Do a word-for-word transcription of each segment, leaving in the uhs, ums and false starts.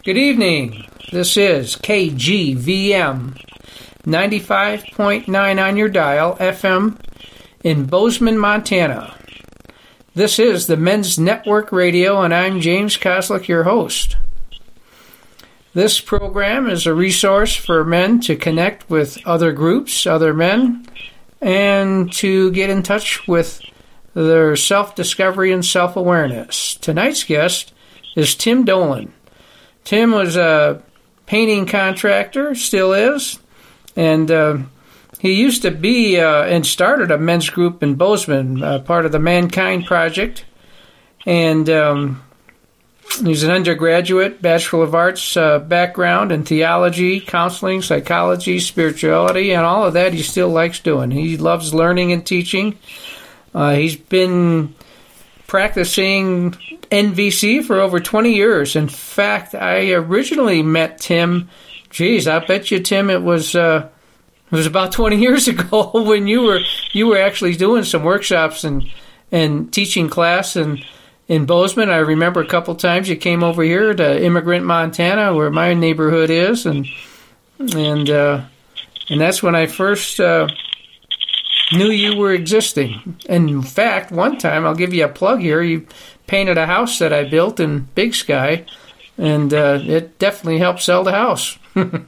Good evening. This is K G V M ninety-five point nine on your dial, F M, in Bozeman, Montana. This is the Men's Network Radio, and I'm James Koslick, your host. This program is a resource for men to connect with other groups, other men, and to get in touch with their self-discovery and self-awareness. Tonight's guest is Tim Dolan. Tim was a painting contractor, still is, and uh, he used to be uh, and started a men's group in Bozeman, uh, part of the Mankind Project, and um, he's an undergraduate, Bachelor of Arts uh, background in theology, counseling, psychology, spirituality, and all of that he still likes doing. He loves learning and teaching. Uh, he's been practicing N V C for over twenty years. In fact, I originally met Tim, geez, I bet you, Tim, it was uh, it was about twenty years ago when you were you were actually doing some workshops and and teaching class in, in Bozeman. I remember a couple times you came over here to Immigrant, Montana, where my neighborhood is, and and uh, and that's when I first uh, knew you were existing. And in fact, one time, I'll give you a plug here, you painted a house that I built in Big Sky, and uh, it definitely helped sell the house.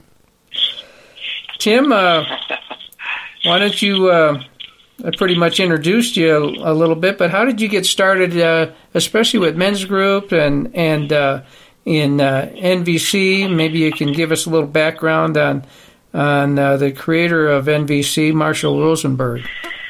Tim, uh, why don't you, uh, I pretty much introduced you a, a little bit, but how did you get started, uh, especially with men's group and, and uh, in uh, N V C? Maybe you can give us a little background on on uh, the creator of N V C, Marshall Rosenberg.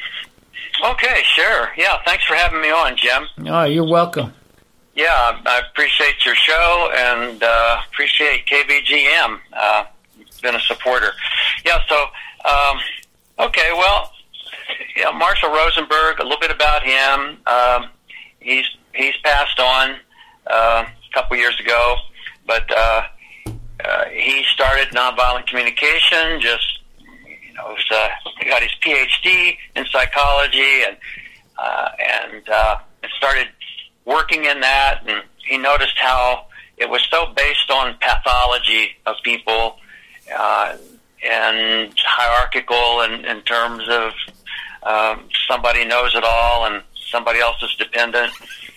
Okay, sure. Yeah, thanks for having me on, Jim. Oh, you're welcome. Yeah, I appreciate your show and uh, appreciate K B G M. Uh, been a supporter. Yeah, so, um, okay, well, yeah, Marshall Rosenberg, a little bit about him. Um, he's he's passed on uh, a couple years ago, but uh, uh, he started nonviolent communication, just, you know, was, uh, he got his P H D in psychology and, uh, and uh, started working in that, and he noticed how it was so based on pathology of people, uh, and hierarchical in, in terms of um, somebody knows it all and somebody else is dependent.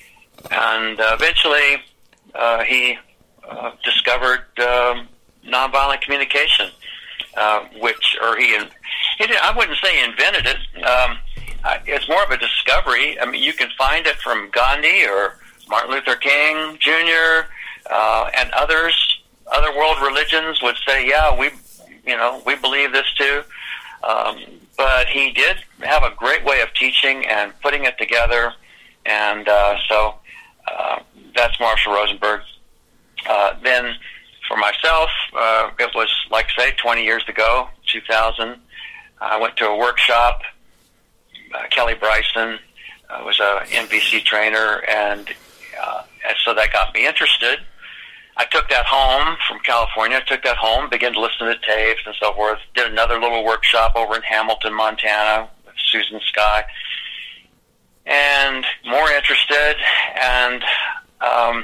And uh, eventually uh, he uh, discovered um, nonviolent communication, uh, which, or he, he did, I wouldn't say he invented it. Um, it's more of a discovery. I mean, you can find it from Gandhi or Martin Luther King Junior Uh, and others. Other world religions would say, yeah, we, you know, we believe this too. Um, but he did have a great way of teaching and putting it together. And uh, so uh, that's Marshall Rosenberg. Uh, then for myself, uh, it was, like I say, twenty years ago, two thousand. I went to a workshop. Uh, Kelly Bryson uh, was a N V C trainer, and, uh, and so that got me interested. I took that home from California, took that home, began to listen to tapes and so forth, did another little workshop over in Hamilton, Montana with Susan Sky, and more interested. And, um,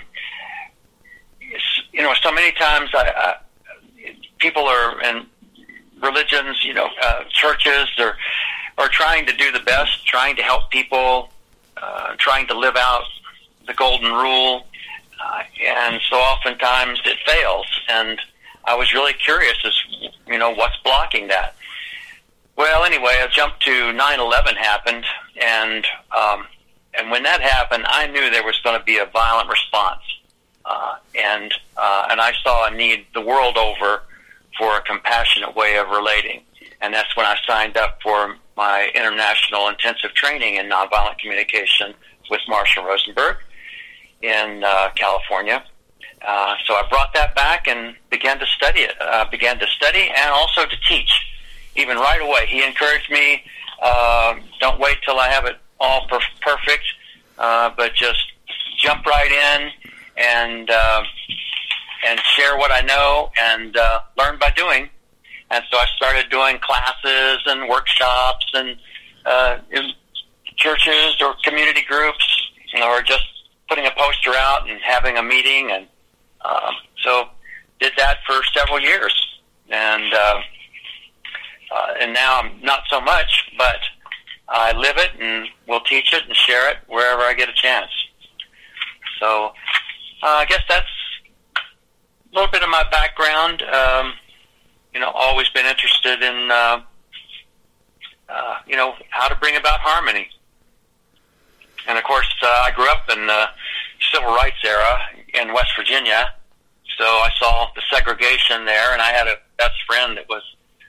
you know, so many times I, I, people are in religions, you know, uh, churches, or are trying to do the best, trying to help people, uh, trying to live out the golden rule. Uh, and so oftentimes it fails. And I was really curious as, you know, what's blocking that? Well, anyway, I jumped to nine eleven happened, and um, and when that happened, I knew there was going to be a violent response. Uh, and uh, and I saw a need the world over for a compassionate way of relating. And that's when I signed up for my international intensive training in nonviolent communication with Marshall Rosenberg in uh, California. Uh, so I brought that back and began to study it, uh, began to study and also to teach, even right away. He encouraged me, uh, don't wait till I have it all per- perfect, uh, but just jump right in and uh, and share what I know and uh, learn by doing. And so I started doing classes and workshops and uh, in churches or community groups, or just putting a poster out and having a meeting. And um, so several years, and uh, uh, and now I'm not so much, but I live it and will teach it and share it wherever I get a chance. So uh, I guess that's a little bit of my background. Um, you know, always been interested in, uh, uh, you know, how to bring about harmony. And, of course, uh, I grew up in the civil rights era in West Virginia, so I saw the segregation there, and I had a best friend that was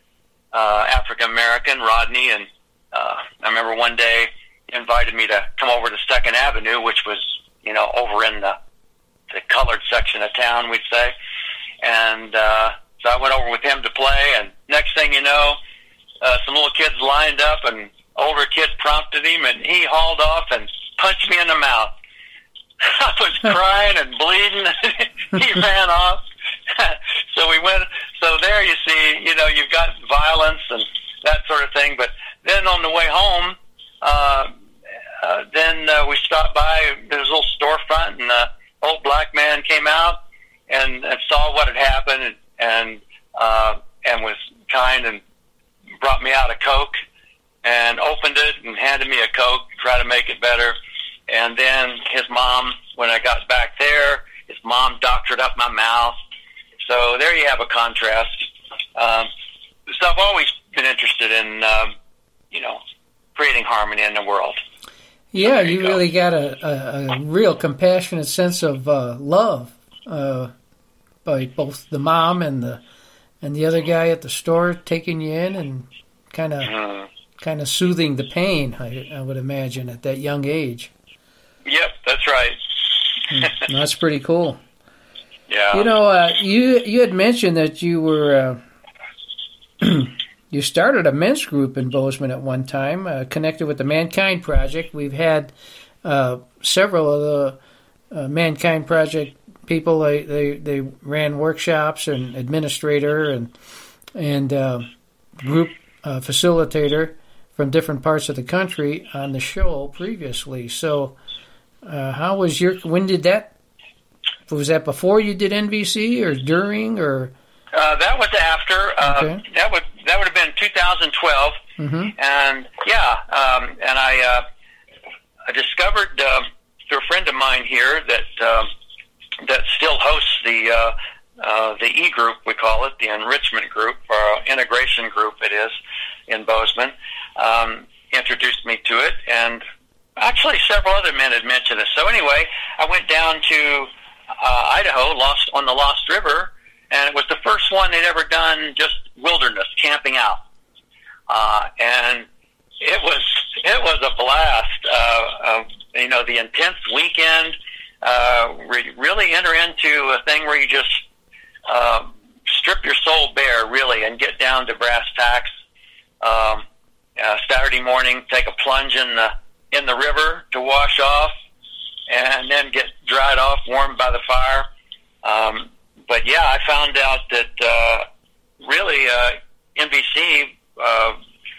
uh, African-American, Rodney, and uh, I remember one day he invited me to come over to Second Avenue, which was, you know, over in the, the colored section of town, we'd say. And uh, so I went over with him to play, and next thing you know, uh, some little kids lined up, and older kid prompted him, and he hauled off and punched me in the mouth. I was crying and bleeding. He ran off. So we went. So there you see, you know, you've got violence and that sort of thing. But then on the way home, uh, uh, then uh, we stopped by. There was a little storefront, and the old black man came out and, and saw what had happened, and and, uh, and was kind and brought me out a Coke and opened it and handed me a Coke, try to make it better. And then his mom, when I got back there, his mom doctored up my mouth. So there you have a contrast. Um, so I've always been interested in, um, you know, creating harmony in the world. Yeah, so you, you go. really got a, a, a real compassionate sense of uh, love uh, by both the mom and the and the other guy at the store taking you in and kind of mm. kind of soothing the pain. I, I would imagine at that young age. Yep, that's right. That's pretty cool. Yeah. You know, uh, you you had mentioned that you were uh, you started a men's group in Bozeman at one time, uh, connected with the Mankind Project. We've had uh, several of the uh, Mankind Project people. They, they they ran workshops and administrator and and uh, group uh, facilitator from different parts of the country on the show previously. So. Uh, how was your? When did that? Was that before you did N V C or during or? Uh, that was after. Uh, okay. That would that would have been two thousand twelve, mm-hmm. and yeah, um, and I uh, I discovered uh, through a friend of mine here that uh, that still hosts the uh, uh, the E group, we call it, the enrichment group or integration group. It is in Bozeman. Um, introduced me to it, and actually several other men had mentioned it. So anyway, I went down to uh, Idaho, lost on the Lost River, and it was the first one they'd ever done, just wilderness camping out, uh, and it was it was a blast. Uh, uh, you know, the intense weekend. Uh, re- really enter into a thing where you just uh, strip your soul bare, really, and get down to brass tacks. Um, uh, Saturday morning, take a plunge in the in the river to wash off, and then get dried off, warmed by the fire. Um, but yeah, I found out that uh, really uh, N B C uh,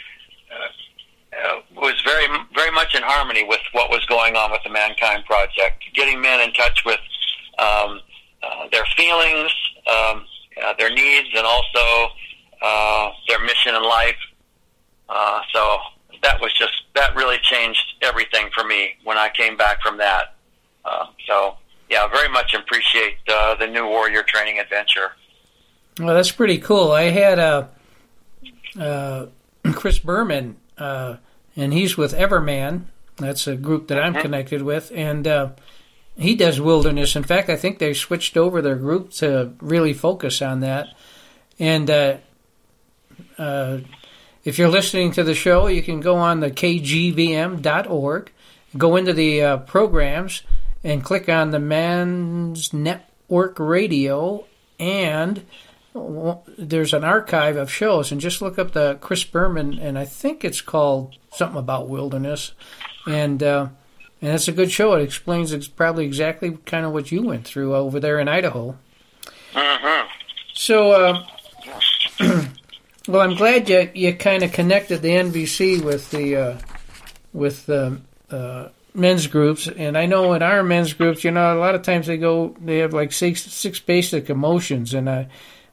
uh, was very, very much in harmony with what was going on with the Mankind Project, getting men in touch with um, uh, their feelings, um, uh, their needs, and also uh, their mission in life. Uh, so. That was just, that really changed everything for me when I came back from that. Uh, so, yeah, very much appreciate uh, the New Warrior Training Adventure. Well, that's pretty cool. I had uh, uh, Chris Berman, uh, and he's with Everman. That's a group that I'm mm-hmm. connected with, and uh, he does wilderness. In fact, I think they switched over their group to really focus on that. And uh, uh if you're listening to the show, you can go on the K G V M dot org, go into the uh, programs, and click on the Men's Network Radio, and there's an archive of shows, and just look up the Chris Berman, and I think it's called something about wilderness, and uh, and it's a good show. It explains it's probably exactly kind of what you went through over there in Idaho. Mm-hmm. So, uh, well, I'm glad you you kind of connected the N V C with the uh, with the uh, men's groups, and I know in our men's groups, you know, a lot of times they go they have like six six basic emotions, and I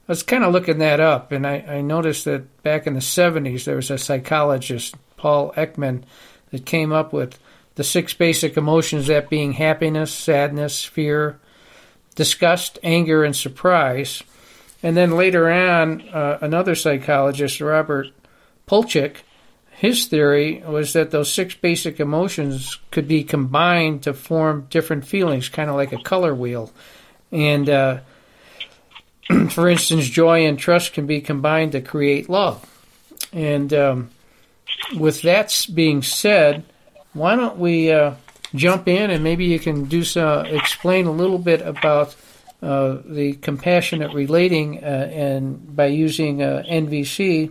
was kind of looking that up, and I, I noticed that back in the seventies there was a psychologist, Paul Ekman, that came up with the six basic emotions, that being happiness, sadness, fear, disgust, anger, and surprise. And then later on, uh, another psychologist, Robert Polchik, his theory was that those six basic emotions could be combined to form different feelings, kind of like a color wheel. And, uh, for instance, joy and trust can be combined to create love. And um, with that being said, why don't we uh, jump in and maybe you can do so, explain a little bit about uh, the compassionate relating uh, and by using uh, N V C.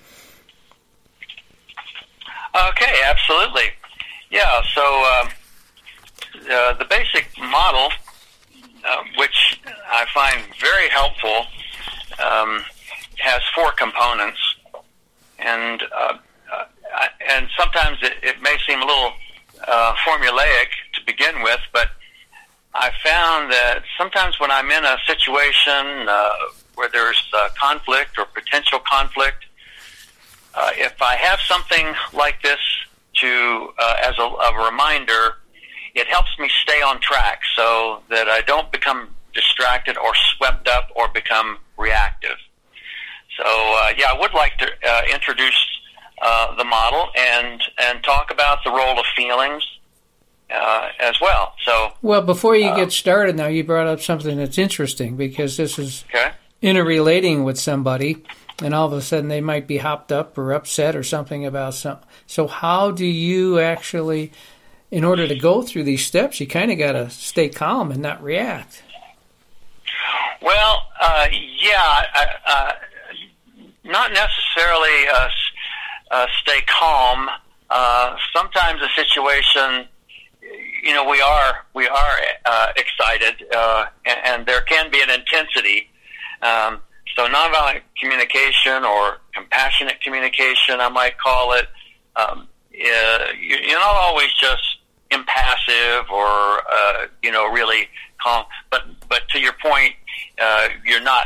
Okay, absolutely. Yeah, so uh, uh, the basic model, uh, which I find very helpful, um, has four components, and uh, uh, and sometimes it, it may seem a little uh, formulaic to begin with, but I found that sometimes when I'm in a situation uh, where there's uh, conflict or potential conflict, Uh, if I have something like this to uh, as a, a reminder, it helps me stay on track so that I don't become distracted or swept up or become reactive. So, uh, yeah, I would like to uh, introduce uh, the model and and talk about the role of feelings uh, as well. So, well, before you uh, get started, now you brought up something that's interesting because this is okay. interrelating with somebody. And all of a sudden they might be hopped up or upset or something about something. So how do you actually, in order to go through these steps, you kind of got to stay calm and not react? Well, uh, yeah, uh, not necessarily uh, uh, stay calm. Uh, sometimes a situation, you know, we are we are uh, excited, uh, and, and there can be an intensity. Um, So nonviolent communication or compassionate communication, I might call it, um, you're not always just impassive or, uh, you know, really calm. But, but to your point, uh, you're not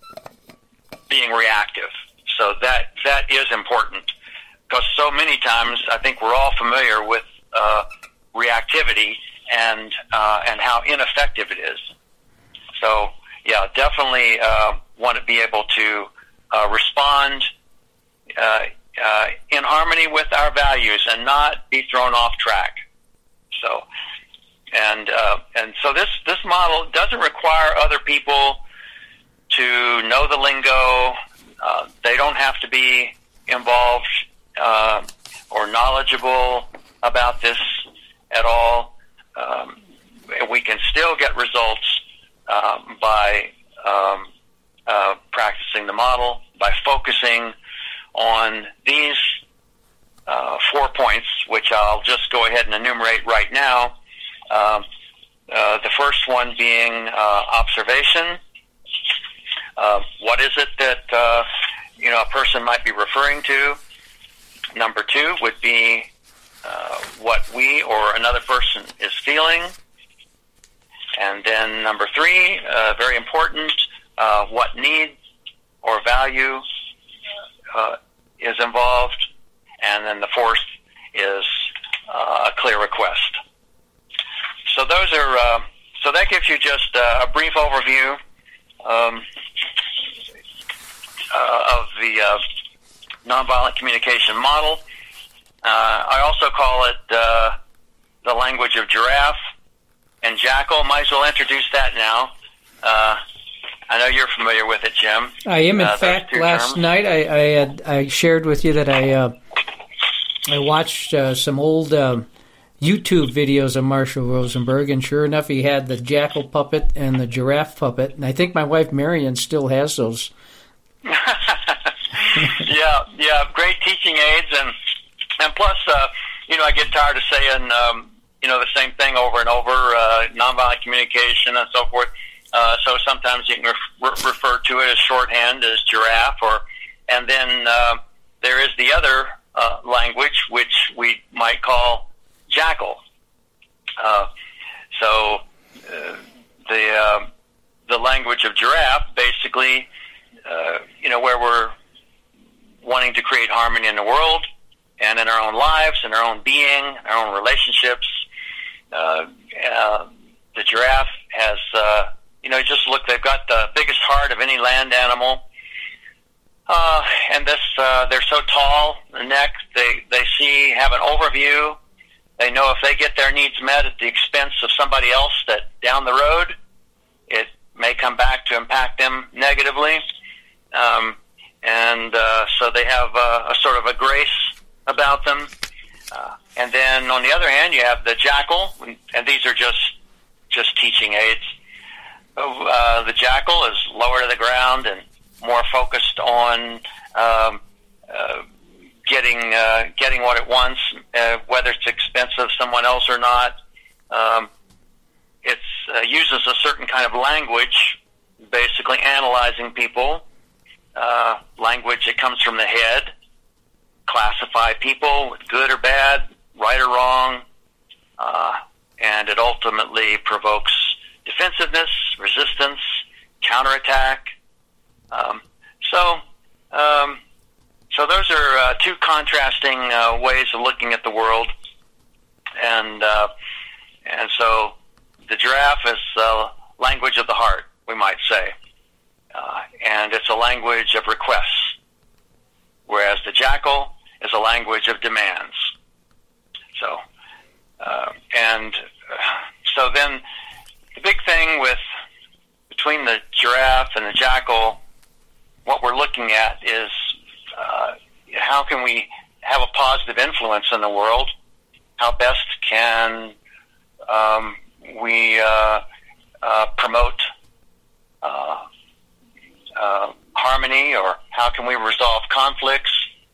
being reactive. So that that is important because so many times I think we're all familiar with uh, reactivity and uh, and how ineffective it is. So, yeah, definitely uh, want to be able to uh, respond uh, uh, in harmony with our values and not be thrown off track. So, and uh, and so this this model doesn't require other people to know the lingo. Uh, they don't have to be involved uh, or knowledgeable about this at all. Um, we can still get results um, by um, Uh, practicing the model, by focusing on these uh, four points, which I'll just go ahead and enumerate right now. Uh, uh, the first one being uh, observation. Uh, what is it that uh, you know a person might be referring to? Number two would be uh, what we or another person is feeling. And then number three, uh, very important, Uh, what need or value uh, is involved, and then the fourth is uh, a clear request. So those are uh, so that gives you just uh, a brief overview um, uh, of the uh, nonviolent communication model. Uh, I also call it uh, the language of giraffe and jackal. Might as well introduce that now. Uh, I know you're familiar with it, Jim. I am. In uh, fact, last terms. night I I, had, I shared with you that I uh, I watched uh, some old uh, YouTube videos of Marshall Rosenberg, and sure enough, he had the jackal puppet and the giraffe puppet, and I think my wife Marion still has those. yeah, yeah, great teaching aids, and and plus, uh, you know, I get tired of saying um, you know the same thing over and over, uh, nonviolent communication and so forth. Uh, so sometimes you can re- refer to it as shorthand as giraffe, or and then uh, there is the other uh, language which we might call jackal. Uh, so uh, the uh, the language of giraffe basically where we're wanting to create harmony in the world and in our own lives, in our own being, our own relationships. Uh, uh, the giraffe has, uh, you know, just look, they've got the biggest heart of any land animal. Uh, and this, uh, they're so tall, the neck, they, they see, have an overview. They know if they get their needs met at the expense of somebody else, that down the road, it may come back to impact them negatively. Um, and uh, so they have uh, a sort of a grace about them. Uh, and then on the other hand, you have the jackal, and these are just just teaching aids. Uh, the jackal is lower to the ground and more focused on um, uh, getting uh, getting what it wants, uh, whether it's expensive of someone else or not. Um, it uh, uses a certain kind of language, basically analyzing people. Uh, language that comes from the head, classify people with good or bad, right or wrong, uh, and it ultimately provokes defensiveness, resistance, counterattack. Um, so, um, so those are uh, two contrasting uh, ways of looking at the world, and uh, and so the giraffe is uh, language of the heart, we might say, uh, and it's a language of requests, whereas the jackal is a language of demands. So, uh, and uh, so then the big thing with between the giraffe and the jackal, what we're looking at is uh, how can we have a positive influence in the world? How best can um, we uh, uh, promote uh, uh, harmony, or how can we resolve conflicts?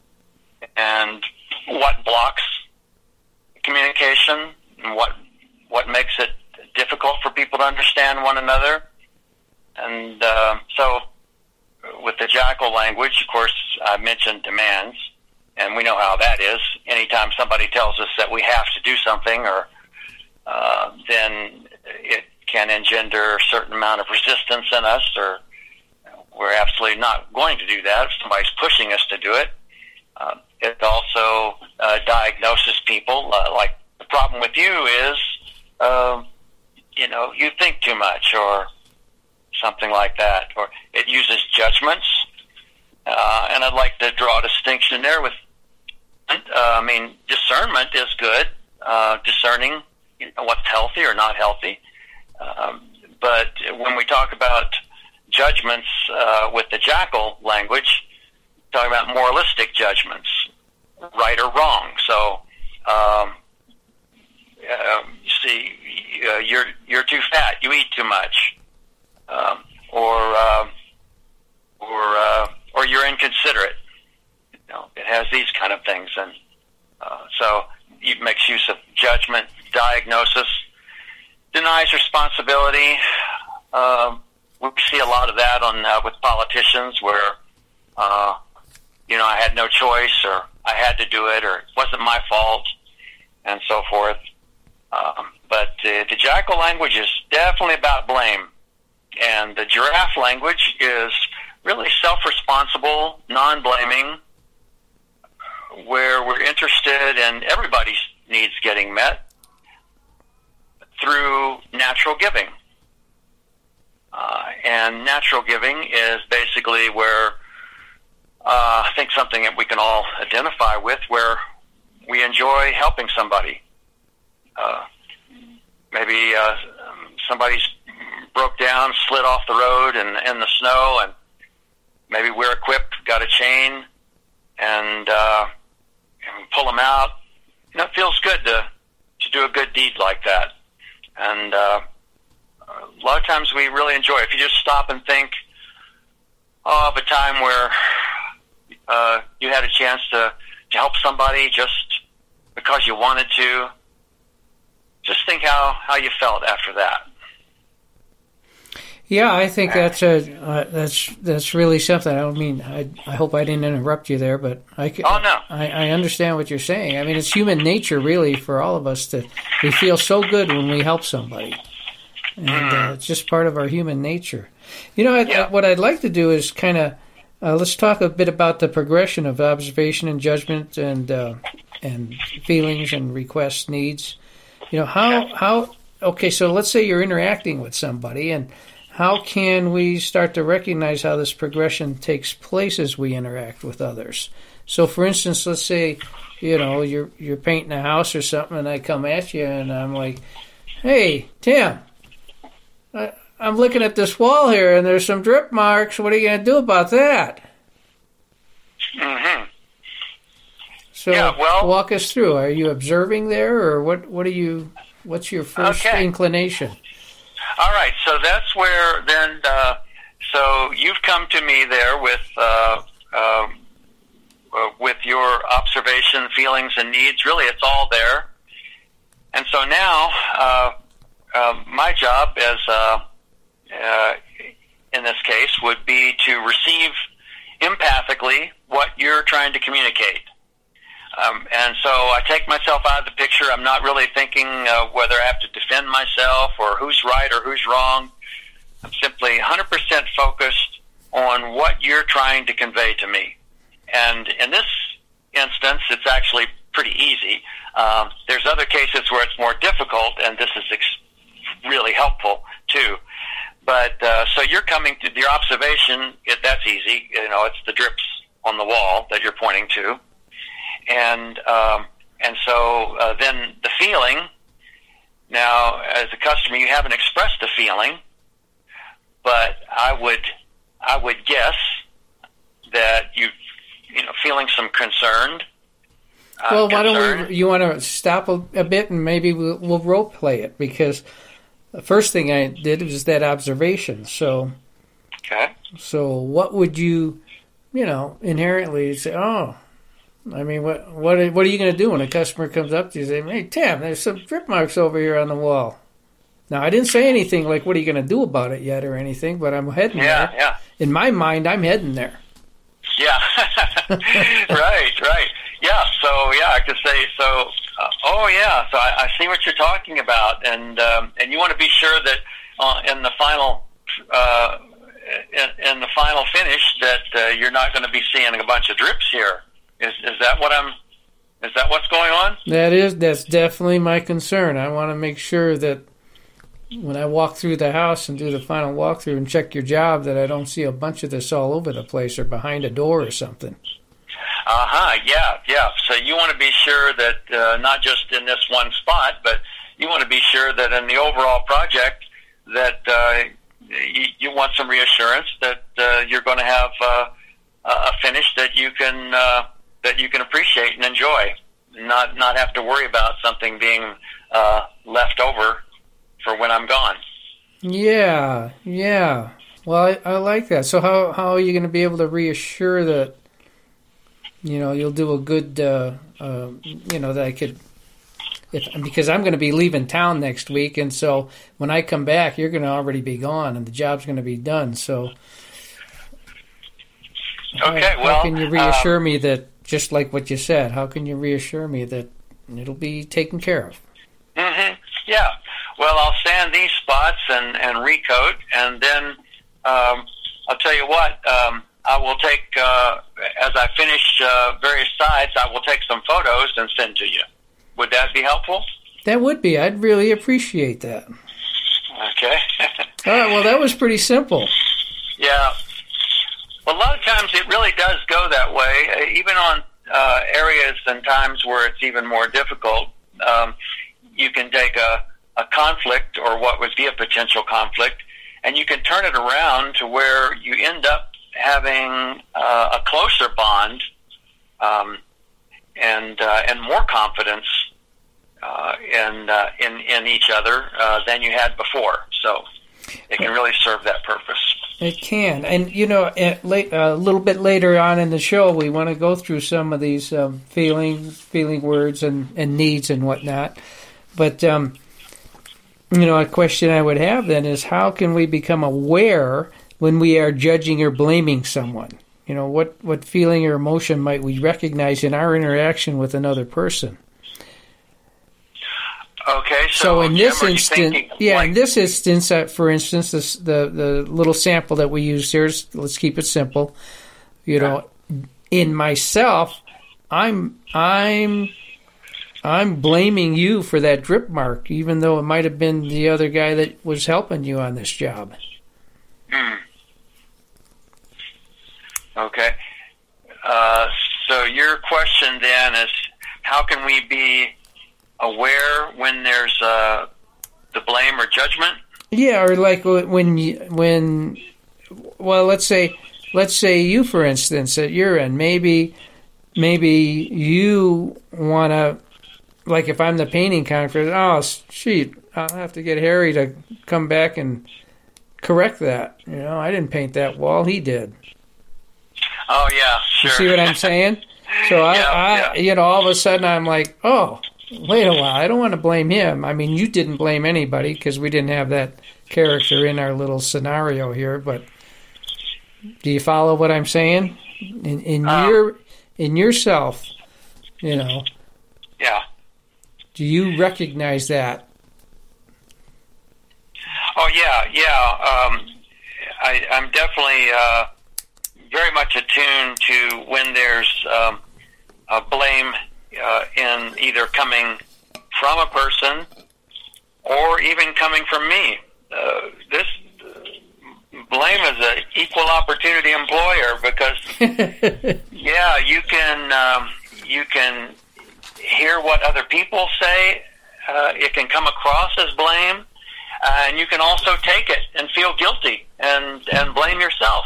And what blocks communication, and what what makes it difficult for people to understand one another? And uh, so, with the jackal language, of course, I mentioned demands, and we know how that is. Anytime somebody tells us that we have to do something, or uh, then it can engender a certain amount of resistance in us, or we're absolutely not going to do that if somebody's pushing us to do it. Uh, it also uh, diagnoses people, uh, like the problem with you is, uh, you know, you think too much, or something like that. Or it uses judgments, uh, and I'd like to draw a distinction there with, uh, I mean, discernment is good, uh, discerning, you know, what's healthy or not healthy. Um, but when we talk about judgments uh, with the jackal language, talking about moralistic judgments, right or wrong. So, um, uh, you see, uh, you're you're too fat, you eat too much, um, or uh, or uh, or you're inconsiderate. You know, it has these kind of things, and uh, so it makes use of judgment, diagnosis, denies responsibility. Um, we see a lot of that on uh, with politicians, where uh, you know, I had no choice, or I had to do it, or it wasn't my fault, and so forth. Um, but uh, the jackal language is definitely about blame, and the giraffe language is really self-responsible, non-blaming, where we're interested in everybody's needs getting met through natural giving. Uh, and natural giving is basically where Uh, I think something that we can all identify with, where we enjoy helping somebody. Uh, maybe uh, somebody's broke down, slid off the road in, in the snow, and maybe we're equipped, got a chain, and, uh, and pull them out. You know, it feels good to, to do a good deed like that. And uh, a lot of times we really enjoy it. If you just stop and think oh, of a time where Uh, you had a chance to, to help somebody just because you wanted to. Just think how, how you felt after that. Yeah, I think that's a uh, that's that's really something. I don't mean I I hope I didn't interrupt you there, but I can, oh no, I, I understand what you're saying. I mean, it's human nature, really, for all of us to we feel so good when we help somebody, and uh, it's just part of our human nature. You know, I, yeah. I, what I'd like to do is kind of uh, let's talk a bit about the progression of observation and judgment and uh, and feelings and requests, needs. You know, how how okay, so let's say you're interacting with somebody, and how can we start to recognize how this progression takes place as we interact with others? So, for instance, let's say, you know, you're you're painting a house or something, and I come at you, and I'm like, "Hey, Tim, I, I'm looking at this wall here, and there's some drip marks. What are you going to do about that?" Mm-hmm. So, yeah, well, walk us through. Are you observing there, or what? What are you? What's your first okay. inclination? All right, so that's where then. Uh, so you've come to me there with. Uh, um, Uh, with your observation, feelings, and needs. Really, it's all there. And so now, uh, uh, my job as, uh, uh, in this case, would be to receive empathically what you're trying to communicate. Um, and so I take myself out of the picture. I'm not really thinking uh, whether I have to defend myself or who's right or who's wrong. I'm simply one hundred percent focused on what you're trying to convey to me. And in this instance, it's actually pretty easy. Um, there's other cases where it's more difficult, and this is ex- really helpful too. But uh, so you're coming to your observation. It, that's easy. You know, it's the drips on the wall that you're pointing to, and um, and so uh, then the feeling. Now, as a customer, you haven't expressed a feeling, but I would I would guess that you. You know, feeling some concerned. Uh, well, why concern. don't we? You want to stop a, a bit, and maybe we'll, we'll role play it, because the first thing I did was that observation. So, okay. So, what would you, you know, inherently say? Oh, I mean, what what are, what are you going to do when a customer comes up to you and say, "Hey, Tim, there's some drip marks over here on the wall." Now, I didn't say anything like, "What are you going to do about it?" yet or anything, but I'm heading yeah, there. Yeah. In my mind, I'm heading there. Yeah, right, right. Yeah, so, yeah, I could say, so, uh, oh, yeah, so I, I see what you're talking about, and um, and you want to be sure that uh, in the final uh, in, in the final finish that uh, you're not going to be seeing a bunch of drips here. Is is that what I'm, is that what's going on? That is, that's definitely my concern. I want to make sure that when I walk through the house and do the final walkthrough and check your job, that I don't see a bunch of this all over the place or behind a door or something. Uh-huh, yeah, yeah. So you want to be sure that uh, not just in this one spot, but you want to be sure that in the overall project that uh, you, you want some reassurance that uh, you're going to have uh, a finish that you can uh, that you can appreciate and enjoy, not not have to worry about something being uh, left over for when I'm gone. Yeah, yeah. Well, I, I like that. So how how are you going to be able to reassure that, you know, you'll do a good, uh, uh, you know, that I could, if because I'm going to be leaving town next week, and so when I come back, you're going to already be gone, and the job's going to be done. So, okay, how, well, how can you reassure um, me that, just like what you said, how can you reassure me that it'll be taken care of? Mm-hmm. Yeah. Well, I'll sand these spots and, and recoat, and then um, I'll tell you what, um, I will take, uh, as I finish uh, various sides, I will take some photos and send to you. Would that be helpful? That would be. I'd really appreciate that. Okay. All right, well, that was pretty simple. Yeah. Well, a lot of times it really does go that way, even on uh, areas and times where it's even more difficult. Um, you can take a a conflict or what would be a potential conflict, and you can turn it around to where you end up having uh, a closer bond um, and uh, and more confidence uh, in, uh, in in each other uh, than you had before. So it can really serve that purpose. It can. And, you know, at late, uh, a little bit later on in the show, we want to go through some of these um, feelings, feeling words and, and needs and whatnot. But um, you know, a question I would have then is, how can we become aware when we are judging or blaming someone? You know, what, what feeling or emotion might we recognize in our interaction with another person? Okay, so, so in this Jim, instance, yeah, like, in this instance, uh, for instance, this, the the little sample that we use here is, let's keep it simple. You know, in myself, I'm I'm I'm blaming you for that drip mark, even though it might have been the other guy that was helping you on this job. Hmm. Okay. Uh, so your question then is, how can we be aware when there's uh, the blame or judgment? Yeah, or like when you, when, well, let's say, let's say you, for instance, at your end, maybe, maybe you want to, like if I'm the painting contractor, oh, shoot, I'll have to get Harry to come back and correct that. You know, I didn't paint that wall, he did. Oh, yeah, sure. You see what I'm saying? So I, yeah, I yeah. you know, all of a sudden I'm like, oh, wait a while, I don't want to blame him. I mean, you didn't blame anybody because we didn't have that character in our little scenario here, but do you follow what I'm saying? In, in um, your, in yourself, you know. Yeah. Do you recognize that? Oh, yeah, yeah. Um, I, I'm definitely uh, very much attuned to when there's um, a blame uh, in either coming from a person or even coming from me. Uh, this blame is an equal opportunity employer because, yeah, you can um, you can hear what other people say. Uh, it can come across as blame. Uh, and you can also take it and feel guilty and, and blame yourself.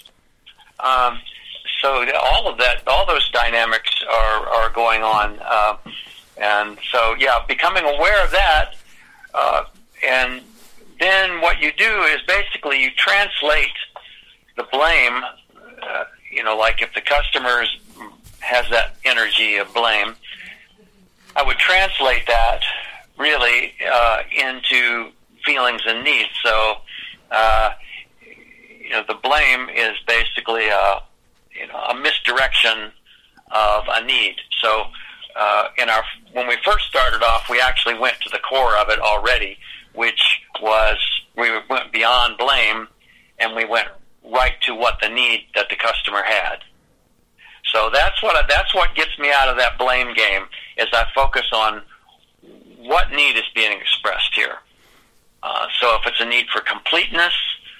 Um, so all of that, all those dynamics are, are going on. Uh, and so, yeah, becoming aware of that. Uh, and then what you do is basically you translate the blame, uh, you know, like if the customer has that energy of blame, I would translate that really uh, into feelings and needs. So, uh, you know, the blame is basically a, you know, a misdirection of a need. So, uh, in our when we first started off, we actually went to the core of it already, which was we went beyond blame and we went right to what the need that the customer had. So that's what I, that's what gets me out of that blame game is I focus on what need is being expressed here. Uh, so if it's a need for completeness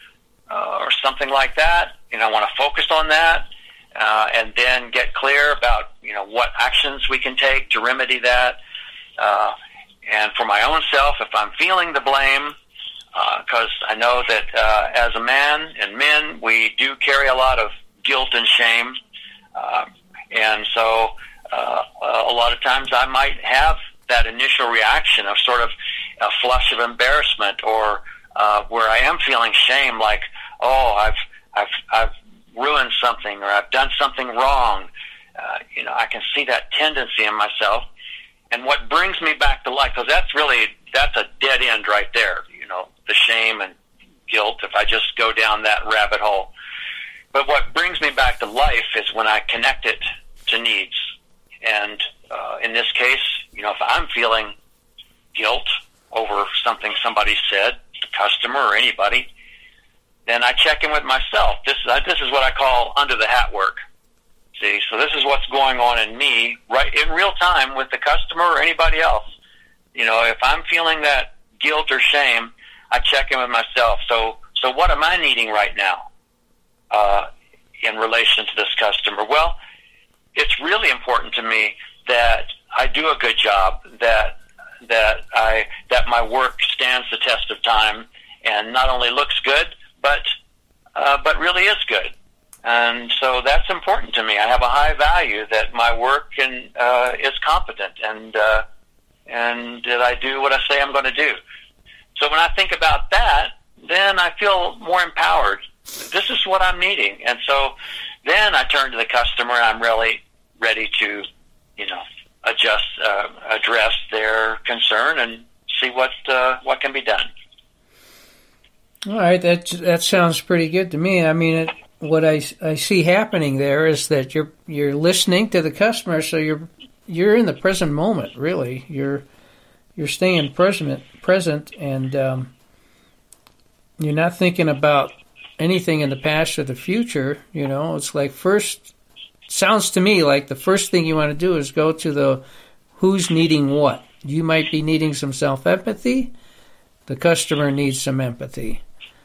uh, or something like that, you know, I want to focus on that uh, and then get clear about, you know, what actions we can take to remedy that. Uh, and for my own self, if I'm feeling the blame, because uh, I know that uh, as a man and men, we do carry a lot of guilt and shame. Uh, and so uh, a lot of times I might have that initial reaction of sort of a flush of embarrassment, or uh, where I am feeling shame, like, oh, I've I've I've ruined something, or I've done something wrong. Uh, you know, I can see that tendency in myself, and what brings me back to life, because that's really that's a dead end right there. You know, the shame and guilt. If I just go down that rabbit hole, but what brings me back to life is when I connect it to needs, and uh, in this case, you know, if I'm feeling guilt over something somebody said, the customer or anybody, then I check in with myself. This is this is what I call under the hat work. See, so this is what's going on in me right in real time with the customer or anybody else. You know, if I'm feeling that guilt or shame, I check in with myself. So, so what am I needing right now uh, in relation to this customer? Well, it's really important to me that I do a good job, that that I that my work stands the test of time and not only looks good, but uh, but really is good. And so that's important to me. I have a high value that my work can, uh, is competent and uh, and that I do what I say I'm going to do. So when I think about that, then I feel more empowered. This is what I'm needing. And so then I turn to the customer and I'm really ready to, you know, adjust, uh, address their concern and see what uh, what can be done. All right, that that sounds pretty good to me. I mean, it, what I, I see happening there is that you're you're listening to the customer, so you're you're in the present moment. Really, you're you're staying present, present, and um, you're not thinking about anything in the past or the future. You know, it's like first, sounds to me like the first thing you want to do is go to the who's needing what. You might be needing some self-empathy. The customer needs some empathy.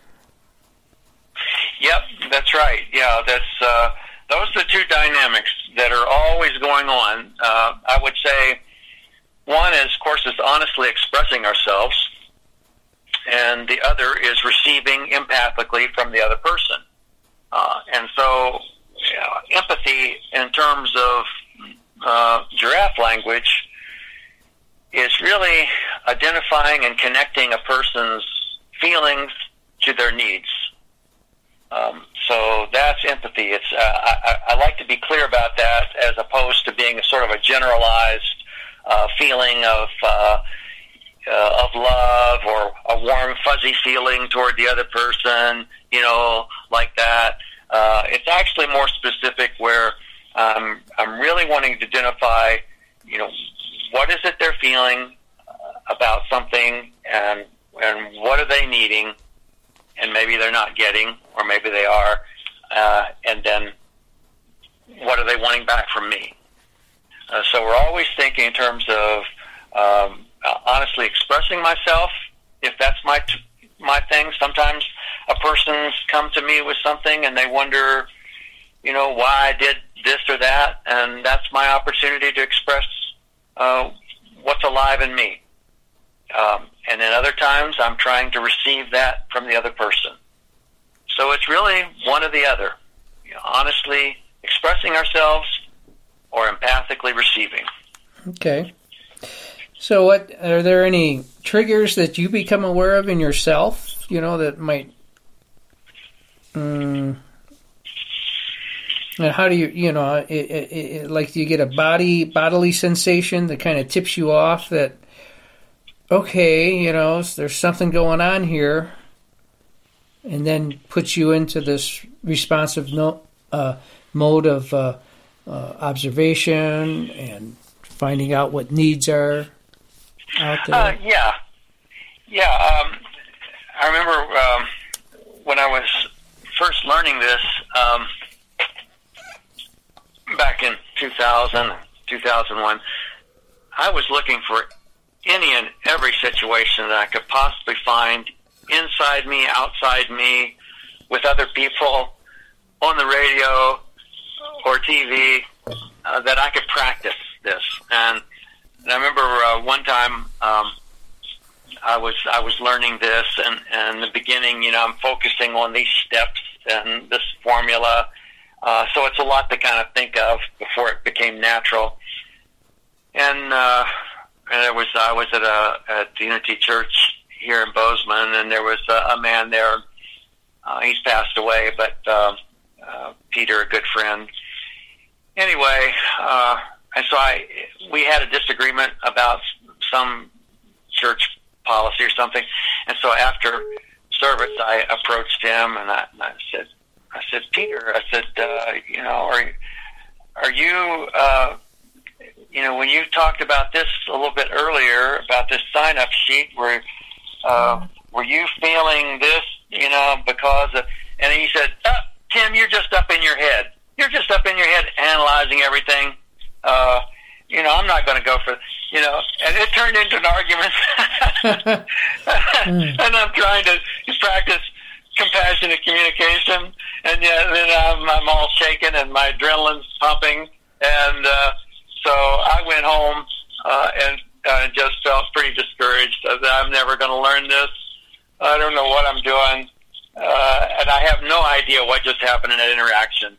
Yep, that's right. Yeah, that's uh, those are the two dynamics that are always going on. Uh, I would say one is, of course, is honestly expressing ourselves, and the other is receiving empathically from the other person. Uh, and so, you know, empathy in terms of uh, giraffe language is really identifying and connecting a person's feelings to their needs. Um, so that's empathy. It's uh, I, I like to be clear about that, as opposed to being a sort of a generalized uh, feeling of uh, uh, of love or a warm, fuzzy feeling toward the other person, you know, like that. Uh, it's actually more specific, where um, I'm really wanting to identify, you know, what is it they're feeling about something, and and what are they needing, and maybe they're not getting, or maybe they are, uh, and then what are they wanting back from me? Uh, so we're always thinking in terms of um, honestly expressing myself, if that's my t- my thing. Sometimes a person's come to me with something and they wonder, you know, why I did this or that, and that's my opportunity to express uh, what's alive in me. Um, and then other times I'm trying to receive that from the other person. So it's really one or the other. You know, honestly expressing ourselves or empathically receiving. Okay. So what are there any triggers that you become aware of in yourself, you know, that might um, and how do you, you know, it, it, it, like do you get a body bodily sensation that kind of tips you off that, okay, you know, there's something going on here, and then puts you into this responsive no, uh, mode of uh, uh, observation and finding out what needs are out there? Uh, yeah. Yeah. Um, I remember um, when I was first learning this um, back in two thousand, two thousand one, I was looking for any and every situation that I could possibly find inside me, outside me, with other people, on the radio or T V, uh, that I could practice this. And, and I remember uh, one time um, I was I was learning this, and, and in the beginning, you know, I'm focusing on these steps and this formula. Uh, so it's a lot to kind of think of before it became natural. And uh, and there was I was at a at the Unity Church here in Bozeman, and there was a, a man there. Uh, he's passed away, but uh, uh, Peter, a good friend. Anyway, uh, and so I we had a disagreement about some church policy or something, and so after service, I approached him and I, and I said, I said, Peter, I said, uh, you know, are are you, uh, you know, when you talked about this a little bit earlier about this sign-up sheet, were uh, were you feeling this, you know, because of, and he said, oh, Tim, you're just up in your head. You're just up in your head analyzing everything. Uh, you know, I'm not going to go for, you know, and it turned into an argument. And I'm trying to practice compassionate communication, and yeah, then I'm, I'm all shaken and my adrenaline's pumping, and uh, so I went home uh, and uh, just felt pretty discouraged. I said, I'm never going to learn this. I don't know what I'm doing, uh, and I have no idea what just happened in that interaction.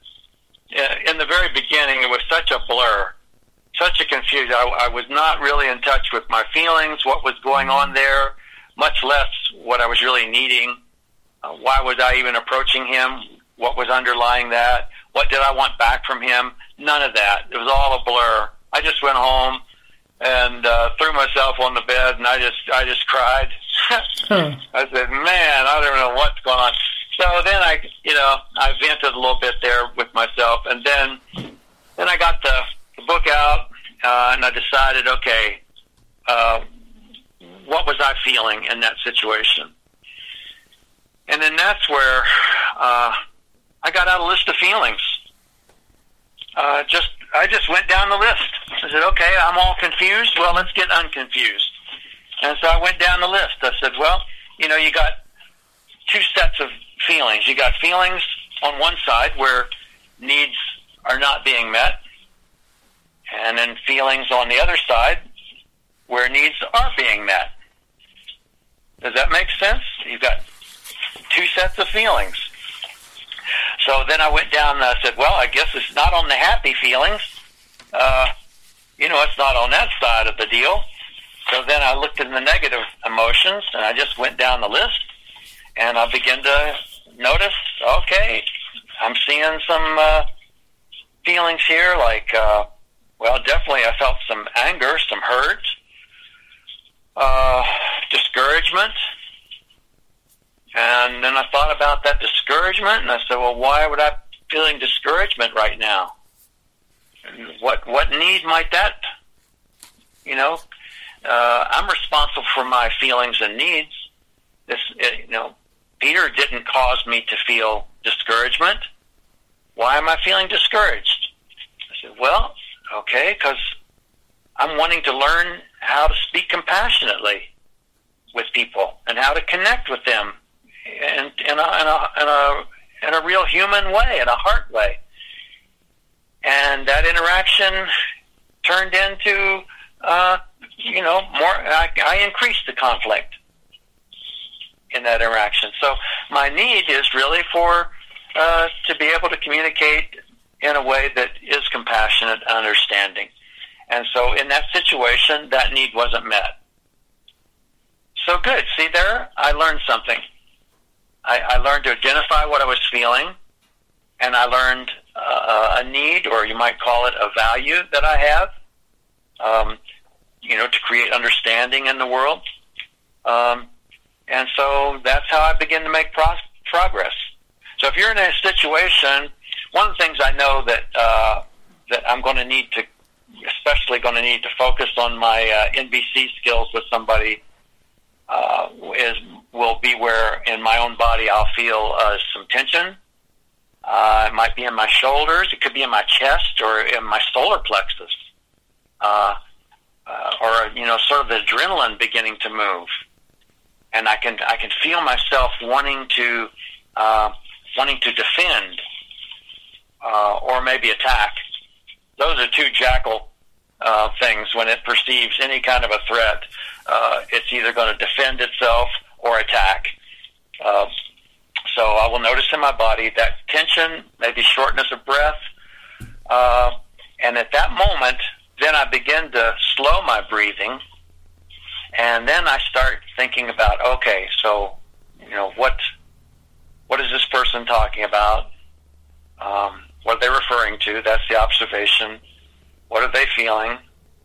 In the very beginning, it was such a blur, such a confusion. I, I was not really in touch with my feelings, what was going on there, much less what I was really needing. Uh, why was I even approaching him? What was underlying that? What did I want back from him? None of that. It was all a blur. I just went home and uh, threw myself on the bed, and I just I just cried. hmm. I said, man, I don't know what's going on. So then I, you know, I vented a little bit there with myself, and then then I got the, the book out, uh, and I decided, okay, uh, what was I feeling in that situation? And then that's where uh, I got out a list of feelings. Uh, just I just went down the list. I said, okay, I'm all confused. Well, let's get unconfused. And so I went down the list. I said, well, you know, you got two sets of feelings. You got feelings on one side where needs are not being met, and then feelings on the other side where needs are being met. Does that make sense? You've got two sets of feelings. So then I went down and I said, well, I guess it's not on the happy feelings. Uh, you know, it's not on that side of the deal. So then I looked at the negative emotions, and I just went down the list, and I began to notice, okay, I'm seeing some uh, feelings here, like, uh, well, definitely I felt some anger, some hurt, uh, discouragement. And then I thought about that discouragement, and I said, well, why would I be feeling discouragement right now? What what need might that, you know? Uh, I'm responsible for my feelings and needs. This, you know, Peter didn't cause me to feel discouragement. Why am I feeling discouraged? I said, well, okay, because I'm wanting to learn how to speak compassionately with people and how to connect with them in, in, a, in, a, in, a, in a real human way, in a heart way. And that interaction turned into, uh, you know, more, I, I increased the conflict in that interaction. So my need is really for, uh, to be able to communicate in a way that is compassionate and understanding. And so in that situation, that need wasn't met. So good. See there? I learned something. I, I learned to identify what I was feeling, and I learned uh, a need, or you might call it a value that I have, um, you know, to create understanding in the world. Um, and so that's how I begin to make pro- progress. So if you're in a situation, one of the things I know that uh, that I'm going to need to, especially going to need to focus on my uh, N B C skills with somebody, uh, is will be where in my own body I'll feel uh, some tension. Uh, it might be in my shoulders. It could be in my chest or in my solar plexus, uh, uh, or you know, sort of the adrenaline beginning to move, and I can I can feel myself wanting to uh, wanting to defend uh, or maybe attack. Those are two jackal uh, things. When it perceives any kind of a threat, uh, it's either going to defend itself or attack. Uh, so I will notice in my body that tension, maybe shortness of breath, uh, and at that moment, then I begin to slow my breathing, and then I start thinking about, okay, so you know what what is this person talking about? Um, what are they referring to? That's the observation. What are they feeling?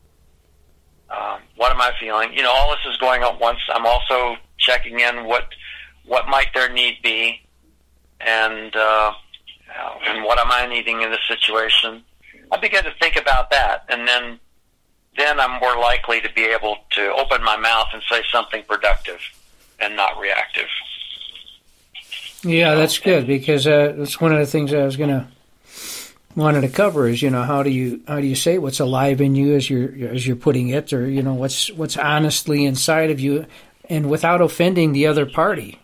Um, what am I feeling? You know, all this is going on once. I'm also checking in what what might their need be, and uh, and what am I needing in this situation? I begin to think about that, and then then I'm more likely to be able to open my mouth and say something productive and not reactive. Yeah, that's good, because uh, that's one of the things I was gonna wanted to cover is, you know, how do you how do you say what's alive in you as you're as you're putting it, or you know what's what's honestly inside of you, and without offending the other party.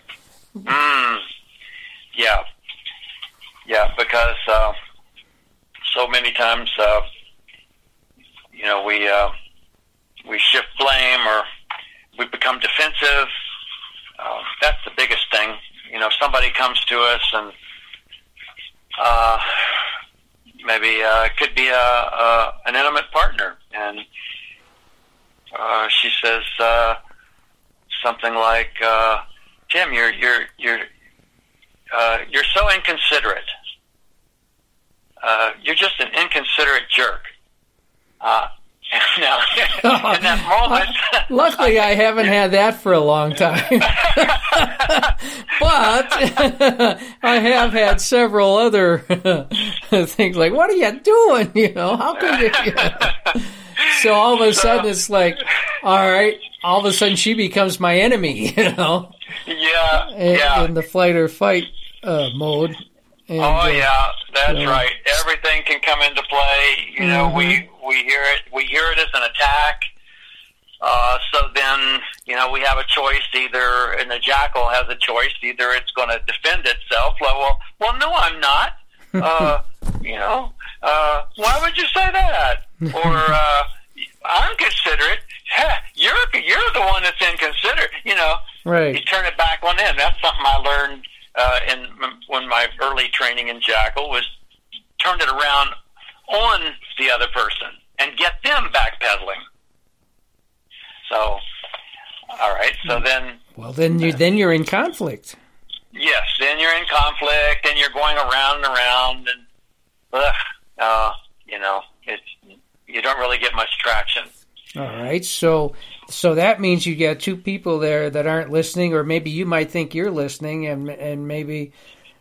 Mm, yeah, yeah, because uh, so many times, uh, you know, we uh, we shift blame or we become defensive. Uh, that's the biggest thing. You know, somebody comes to us and uh, maybe uh, it could be a, a an intimate partner, and uh, she says uh, something like, uh, "Tim, you're you're you're uh, you're so inconsiderate. Uh, you're just an inconsiderate jerk." Uh, now, in that moment, luckily I haven't had that for a long time, but I have had several other things like, "What are you doing? You know, how could you?" So all of a sudden it's like, all right, all of a sudden she becomes my enemy, you know. Yeah, in, yeah. in the flight or fight uh, mode. And, oh uh, yeah, that's yeah. right. Everything can come into play. You know, Mm-hmm. we we hear it. We hear it as an attack. Uh, so then, you know, we have a choice. Either, and the jackal has a choice. Either it's going to defend itself. Well, well, no, I'm not. Uh, you know, uh, why would you say that? Or uh, I'm considerate. Heh, you're you're the one that's inconsiderate. You know, Right. you turn it back on them. That's something I learned uh, in when my early training in jackal was turn it around on the other person and get them backpedaling. So, all right. So then, Well, then you then you're in conflict. yes, then you're in conflict and you're going around and around, and ugh, uh, you know, it's you don't really get much traction. All right. So so that means you got two people there that aren't listening, or maybe you might think you're listening, and and maybe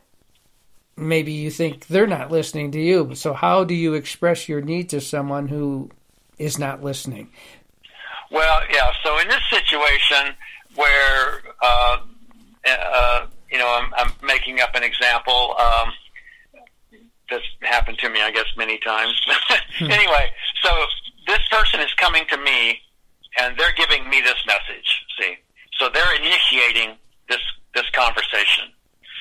maybe you think they're not listening to you. So how do you express your need to someone who is not listening? Well, yeah. So in this situation where, uh, uh, you know, I'm, I'm making up an example. Um, this happened to me, I guess, many times. Anyway, so this person is coming to me, and they're giving me this message. See, so they're initiating this this conversation.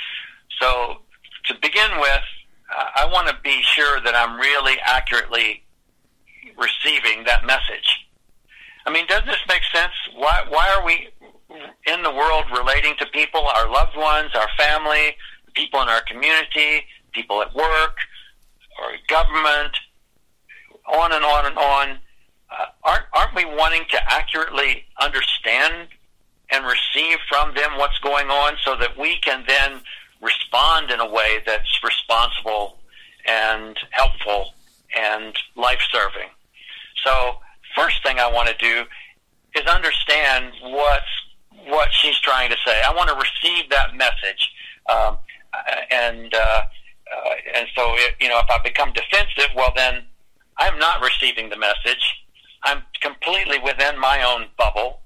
So to begin with, uh, I want to be sure that I'm really accurately receiving that message. I mean, doesn't this make sense? Why why are we in the world relating to people, our loved ones, our family, people in our community, people at work, or government, on and on and on? Uh, aren't aren't we wanting to accurately understand and receive from them what's going on so that we can then respond in a way that's responsible and helpful and life-serving? So first thing I want to do is understand what's, what she's trying to say. I want to receive that message. Um, and uh, uh, and so, it, you know, if I become defensive, well, then I'm not receiving the message. I'm completely within my own bubble.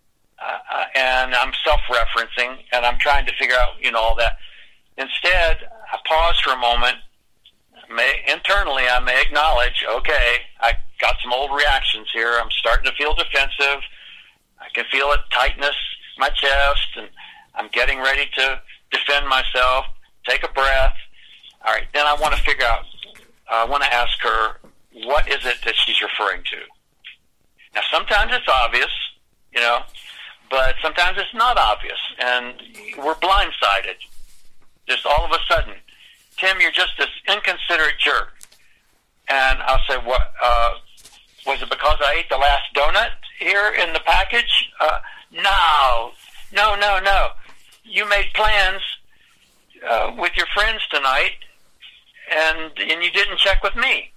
Uh, and I'm self-referencing, and I'm trying to figure out, you know, all that. Instead, I pause for a moment. May, internally, I may acknowledge, okay, I got some old reactions here. I'm starting to feel defensive. I can feel a tightness in my chest, and I'm getting ready to defend myself. Take a breath. All right, then I want to figure out, I want to ask her, what is it that she's referring to? Now, sometimes it's obvious, you know, but sometimes it's not obvious, and we're blindsided. Just all of a sudden, Tim, you're just this inconsiderate jerk. And I'll say, what, uh, was it because I ate the last donut here in the package? Uh, no, no, no, no. You made plans uh, with your friends tonight, and and you didn't check with me.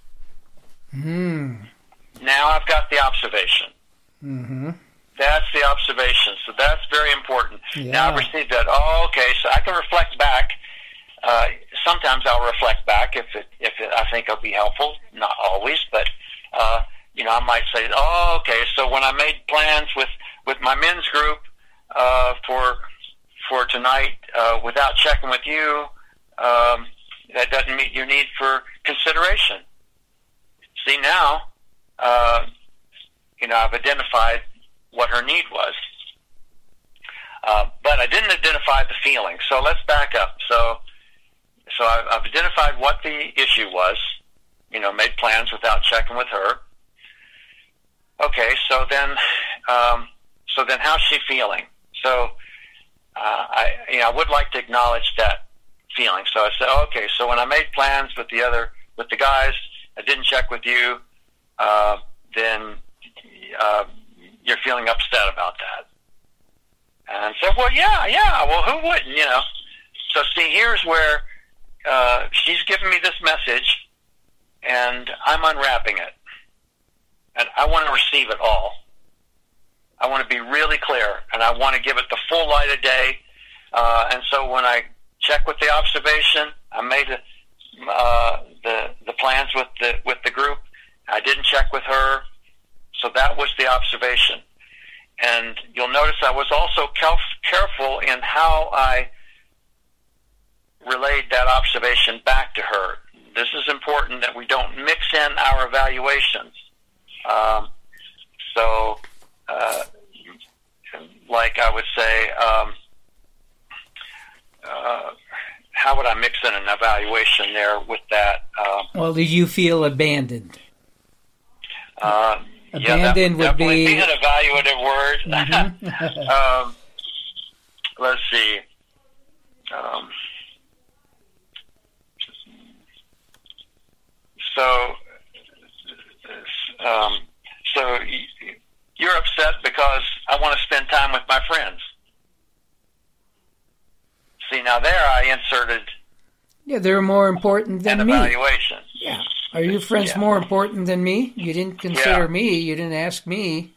Hmm. Now I've got the observation. Mm-hmm. That's the observation. So that's very important. Yeah. Now I've received that. Oh, okay, so I can reflect back. Uh, sometimes I'll reflect back if it, if it, I think it'll be helpful. Not always, but uh, you know, I might say, "Oh, okay." So when I made plans with, with my men's group uh, for for tonight, uh, without checking with you, um, that doesn't meet your need for consideration. See, now, uh, you know, I've identified what her need was, uh, but I didn't identify the feeling. So let's back up. So. So I've identified what the issue was, you know, made plans without checking with her. Okay, so then, um, so then how's she feeling? So uh, I, you know, I would like to acknowledge that feeling. So I said, oh, okay, so when I made plans with the other, with the guys, I didn't check with you, uh, then uh, you're feeling upset about that. And so, well, yeah, yeah, well, who wouldn't, you know? So see, here's where Uh, she's giving me this message, and I'm unwrapping it. And I want to receive it all. I want to be really clear, and I want to give it the full light of day. Uh, and so when I check with the observation, I made the, uh, the the plans with the with the group. I didn't check with her, so that was the observation. And you'll notice I was also caref- careful in how I relayed that observation back to her. This is important that we don't mix in our evaluations. Um, so, uh, like I would say, um, uh, how would I mix in an evaluation there with that? Um, well, did you feel abandoned? Uh, abandoned yeah, that would would be... be an evaluative word. Mm-hmm. um, let's see. Um, so, um, so you're upset because I want to spend time with my friends. See, now there I inserted yeah, they're more important than an me. evaluation. Yeah. Are your friends yeah. more important than me? You didn't consider yeah. me. You didn't ask me.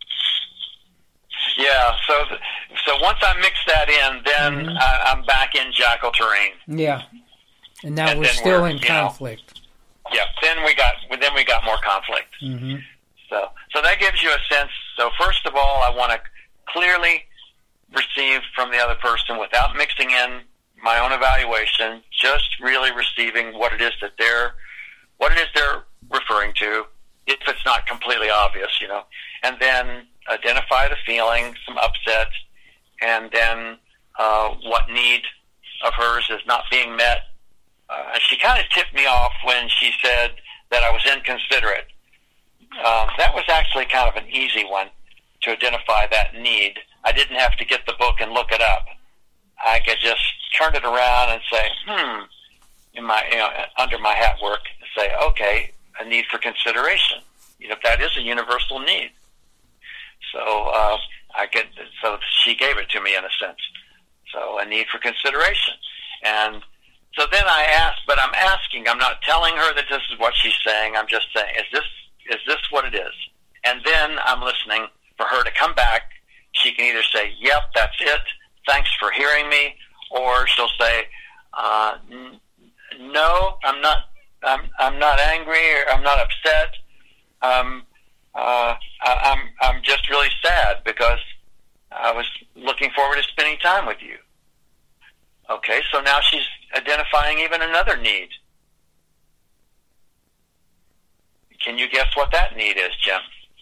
Yeah, so so once I mix that in, then mm-hmm. I, I'm back in jackal terrain. Yeah. And now and we're still we're, in conflict. Know, yeah, then we got then we got more conflict. Mm-hmm. So so that gives you a sense. So first of all, I want to clearly receive from the other person without mixing in my own evaluation, just really receiving what it is that they're, what it is they're referring to, if it's not completely obvious, you know, and then identify the feeling, some upset, and then uh, what need of hers is not being met. Uh, she kind of tipped me off when she said that I was inconsiderate. Um, that was actually kind of an easy one to identify that need. I didn't have to get the book and look it up. I could just turn it around and say, hmm, in my, you know, under my hat work, say, okay, a need for consideration. You know, that is a universal need. So uh, I could, so she gave it to me in a sense. So a need for consideration. And so then I asked, but I'm asking, I'm not telling her that this is what she's saying. I'm just saying, is this, is this what it is? And then I'm listening for her to come back. She can either say, yep, that's it. Thanks for hearing me. Or she'll say, uh, n- no, I'm not, I'm, I'm not angry or I'm not upset. Um, uh, I, I'm, I'm just really sad because I was looking forward to spending time with you. Okay. So now she's identifying even another need. Can you guess what that need is, Jim?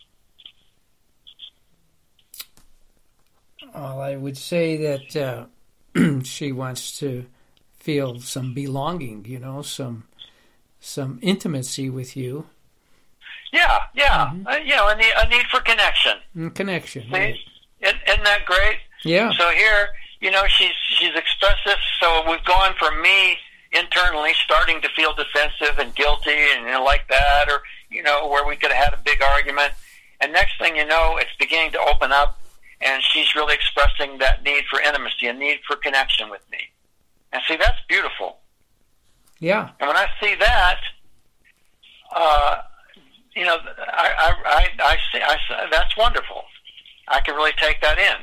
Well, I would say that uh, she wants to feel some belonging, you know, some some intimacy with you. Yeah, yeah. Mm-hmm. Uh, you know, a need, a need for connection. And connection. See? Right. Isn't, isn't that great? Yeah. So here, you know, she's she's expressed this. So we've gone from me internally starting to feel defensive and guilty and you know, like that, or, you know, where we could have had a big argument. And next thing you know, it's beginning to open up. And she's really expressing that need for intimacy, a need for connection with me. And see, that's beautiful. Yeah. And when I see that, uh, you know, I, I, I, I see, I see, that's wonderful. I can really take that in.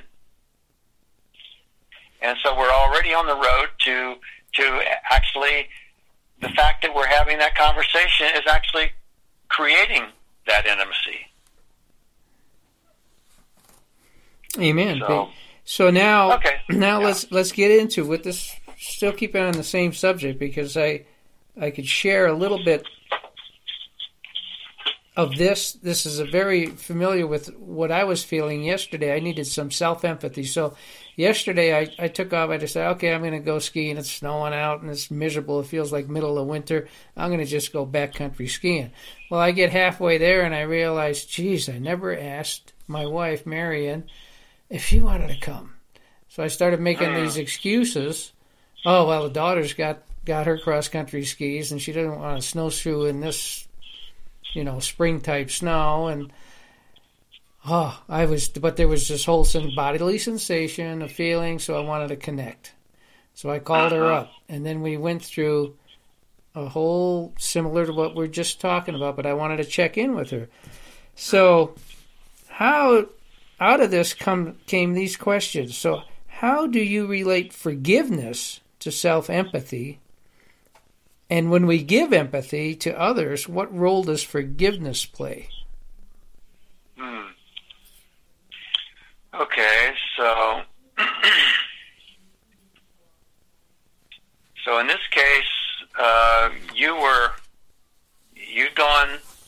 And so we're already on the road to, to actually, the fact that we're having that conversation is actually creating that intimacy. Amen. So, so now, okay. now yeah. let's let's get into with this. Still keep it on the same subject because I I could share a little bit of this. This is a very familiar with what I was feeling yesterday. I needed some self-empathy. So yesterday I, I took off. I just said, okay, I'm going to go skiing. It's snowing out and it's miserable. It feels like middle of winter. I'm going to just go backcountry skiing. Well, I get halfway there and I realize, geez, I never asked my wife, Marion, if she wanted to come. So I started making these excuses. Oh, well, the daughter's got, got her cross-country skis, and she doesn't want to snowshoe in this, you know, spring-type snow. And, oh, I was, but there was this whole bodily sensation, a feeling, so I wanted to connect. So I called her up, and then we went through a whole, similar to what we're just talking about, but I wanted to check in with her. So how... out of this come came these questions. So how do you relate forgiveness to self-empathy? And when we give empathy to others, what role does forgiveness play? Hmm. Okay, so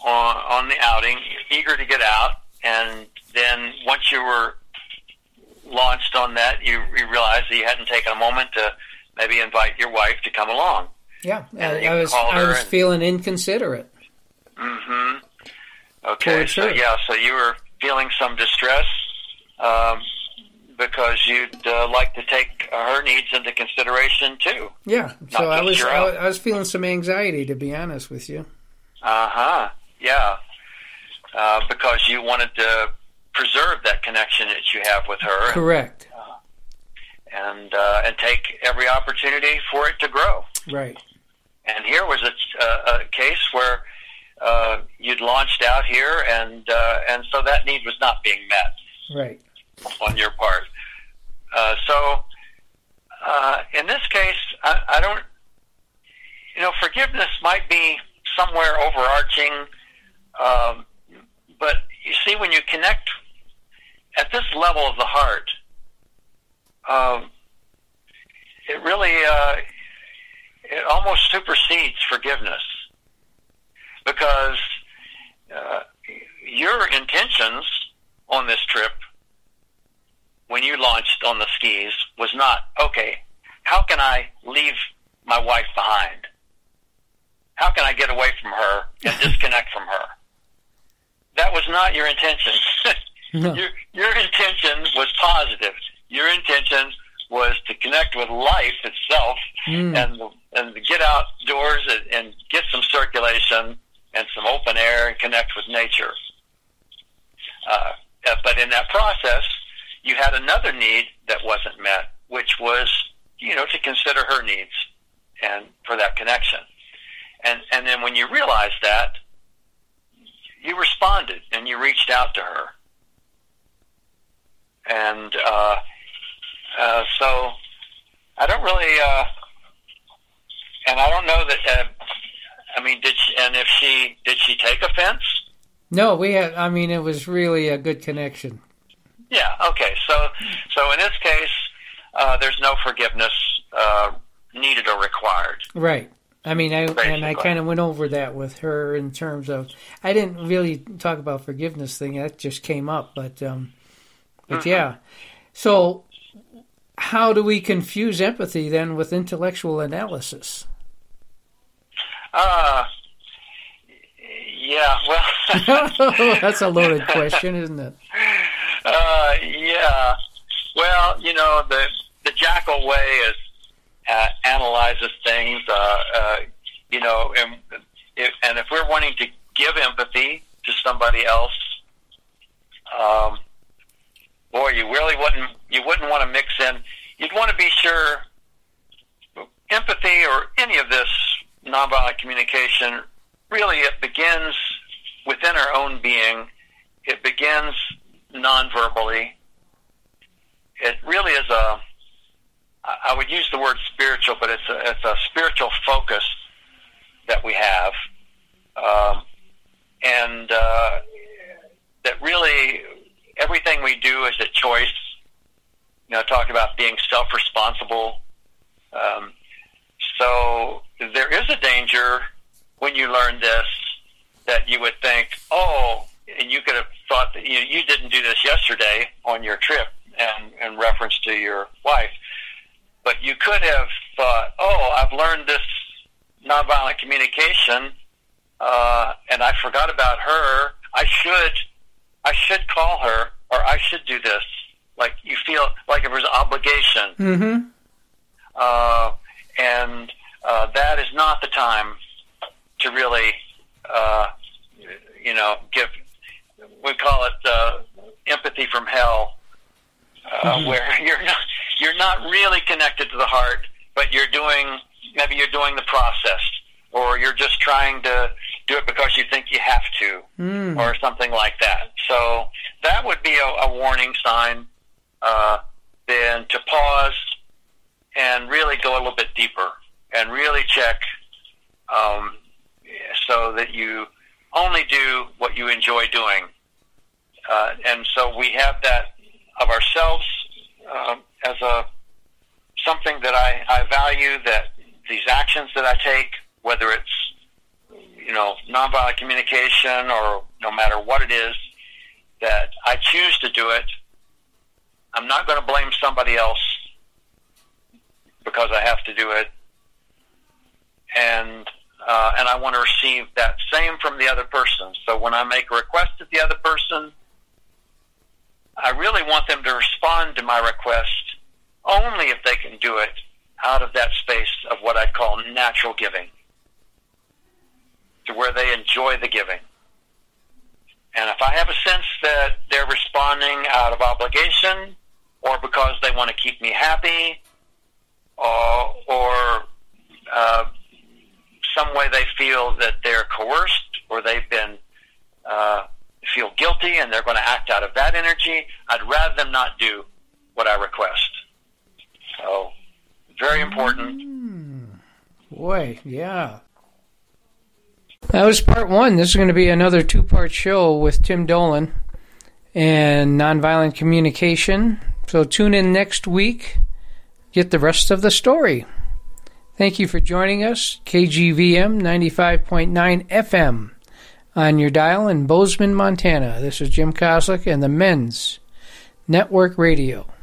on, on the outing, eager to get out, and then once you were launched on that, you, you realized that you hadn't taken a moment to maybe invite your wife to come along. Yeah, I, I was I was and, feeling inconsiderate. Mm-hmm. Okay, so yeah, so you were feeling some distress um, because you'd uh, like to take her needs into consideration too. Yeah, so I was I, I was feeling some anxiety, to be honest with you. Uh-huh, yeah, uh, because you wanted to preserve that connection that you have with her. Correct. And, uh, and, uh, and take every opportunity for it to grow. Right. And here was a, a, a case where uh, you'd launched out here, and uh, and so that need was not being met. Right. On your part. Uh, so uh, in this case, I, I don't, you know, forgiveness might be somewhere overarching, um, but you see, when you connect at this level of the heart, um, it really, uh, it almost supersedes forgiveness, because uh, your intentions on this trip, when you launched on the skis, was not, okay, how can I leave my wife behind? How can I get away from her and disconnect from her? That was not your intention. No. Your, your intention was positive. Your intention was to connect with life itself mm. and and get outdoors and, and get some circulation and some open air and connect with nature. Uh, but in that process, you had another need that wasn't met, which was, you know, to consider her needs and for that connection. And and then when you realized that, you responded and you reached out to her. And uh, uh, so I don't really, uh, and I don't know that. Uh, I mean, did she, and if she did she take offense? No, we had. I mean, it was really a good connection. Yeah. Okay. So, so in this case, uh, there's no forgiveness uh, needed or required. Right. I mean, I Basically. and I kind of went over that with her in terms of, I didn't really talk about forgiveness thing. That just came up, but um, but mm-hmm. yeah. So, how do we confuse empathy then with intellectual analysis? Uh, yeah. Well, that's a loaded question, isn't it? Uh, yeah. Well, you know, the the Jackal way is uh, analyzes things. Uh, uh, you know, and if, and if we're wanting to give empathy to somebody else, um, boy, you really wouldn't you wouldn't want to mix in. You'd want to be sure empathy or any of this nonviolent communication, really, it begins within our own being. It begins non-verbally. It really is a, I would use the word spiritual, but it's a, it's a spiritual focus that we have. Um, and uh, that really everything we do is a choice. You know, talk about being self-responsible. Um, so there is a danger when you learn this that you would think, oh, and you could have thought that you, you didn't do this yesterday on your trip and in reference to your wife, but you could have thought, oh, I've learned this nonviolent communication, uh, and I forgot about her. I should, I should call her, or I should do this. Like you feel like it was an obligation. Mm-hmm. Uh, and uh, that is not the time to really, uh, you know, give, we call it uh, empathy from hell, uh, mm-hmm. where you're not, you're not really connected to the heart, but you're doing, maybe you're doing the process, or you're just trying to do it because you think you have to, mm. or something like that. So that would be a, a warning sign, uh, then to pause and really go a little bit deeper and really check, um, so that you only do what you enjoy doing. Uh, and so we have that of ourselves uh, as a something that I, I value, that these actions that I take, whether it's, you know, nonviolent communication, or no matter what it is, that I choose to do it, I'm not going to blame somebody else because I have to do it. And uh, and I want to receive that same from the other person. So when I make a request of the other person, I really want them to respond to my request only if they can do it out of that space of what I'd call natural giving, to where they enjoy the giving. And if I have a sense that they're responding out of obligation, or because they want to keep me happy, or, or uh, some way they feel that they're coerced, or they've been uh, feel guilty and they're going to act out of that energy, I'd rather them not do what I request. So, very important. Mm, boy, yeah. That was part one. This is going to be another two-part show with Tim Dolan and nonviolent communication. So tune in next week. Get the rest of the story. Thank you for joining us. K G V M ninety-five point nine F M on your dial in Bozeman, Montana. This is Jim Kozlik and the Men's Network Radio.